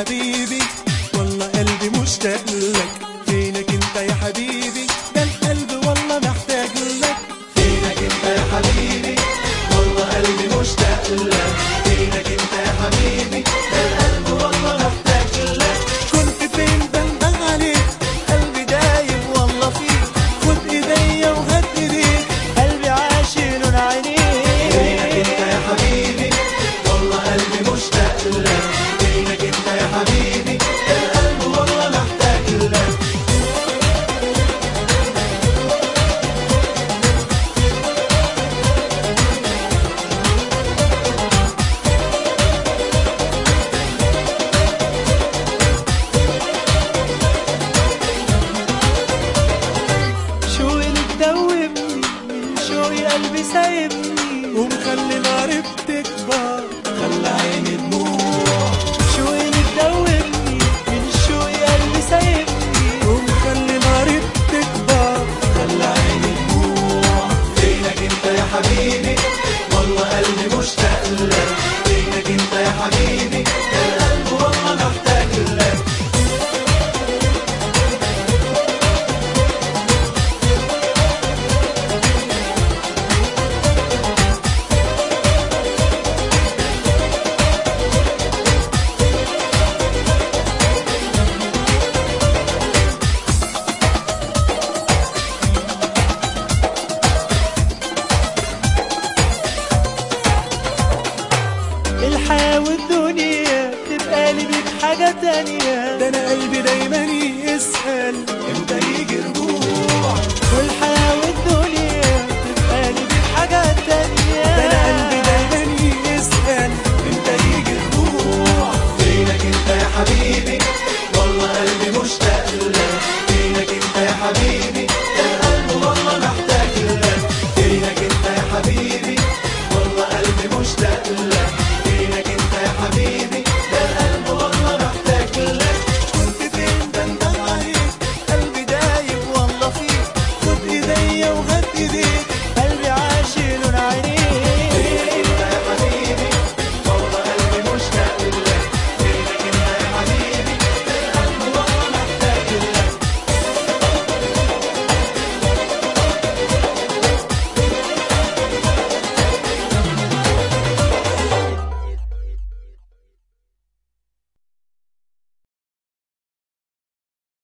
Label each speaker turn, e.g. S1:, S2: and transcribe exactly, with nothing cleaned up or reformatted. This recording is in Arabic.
S1: حبيبي والله قلبي مشتاق لك. فينك انت يا حبيبي ده القلب والله محتاج لك. فينك انت يا حبيبي والله قلبي مشتاق لك. فينك انت يا حبيبي ده القلب والله محتاج لك. كنت فين بندم عليك قلبي دايب والله فيك. خد ايديا وهات ايديك
S2: قلبي عاشق لون عينيك.
S1: فينك انت يا حبيبي والله قلبي مشتاق لك. فينك انت يا حبيبي ده القلب والله محتاج لك.
S2: شوقي اللي تدوبني من شوقي قلبي سايبني.
S1: ومخلي ناري بتكبر خلى عيني دموع.
S2: شوقي اللي تدوبني من شوقي قلبي سايبني.
S1: ومخلي ناري بتكبر خلى عيني دموع. فينك انت يا حبيبي والله قلبي مشتاق لك. فينك انت يا حبيبي ده القلب والله محتاج لك.
S2: الحياة والدنيا تبقى لي بيك حاجة تانية.
S1: ده انا قلبي دايما يسأل امتى يجي رجوع.
S2: والحياة والدنيا تبقى لي بيك حاجة تانية.
S1: ده